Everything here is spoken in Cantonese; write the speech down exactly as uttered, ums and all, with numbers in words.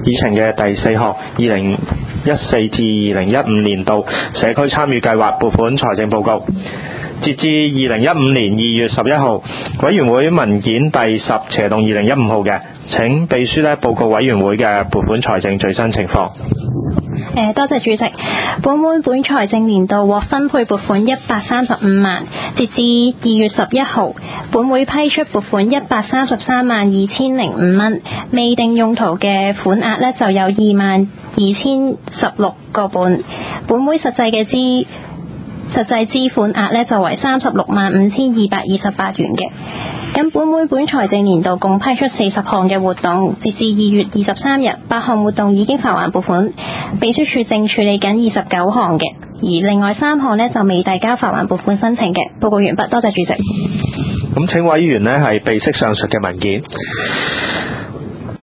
議程嘅第四項，二零一四至二零一五年度社區參與計劃撥款財政報告。截至二零一五年二月十一號，委員會文件第十斜動二零一五號嘅，請秘書咧報告委員會嘅撥款財政最新情況。 誒，多謝主席。本會本財政年度獲分配撥款一百三十五萬，截至二月十一號，本會批出撥款一百三十三萬二千零五蚊，未定用途嘅款額呢就有二萬二千十六個半。本會實際嘅支實際支款額呢就為三十六萬五千二百二十八元嘅。咁本會本財政年度共批出四十項嘅活動，截至二月二十三日，八項活動已經發還撥款，秘書處正處理緊二十九項嘅，而另外三項呢就未遞交發還撥款申請嘅。報告完畢，多謝主席。 咁請委員呢係備悉上述嘅文件。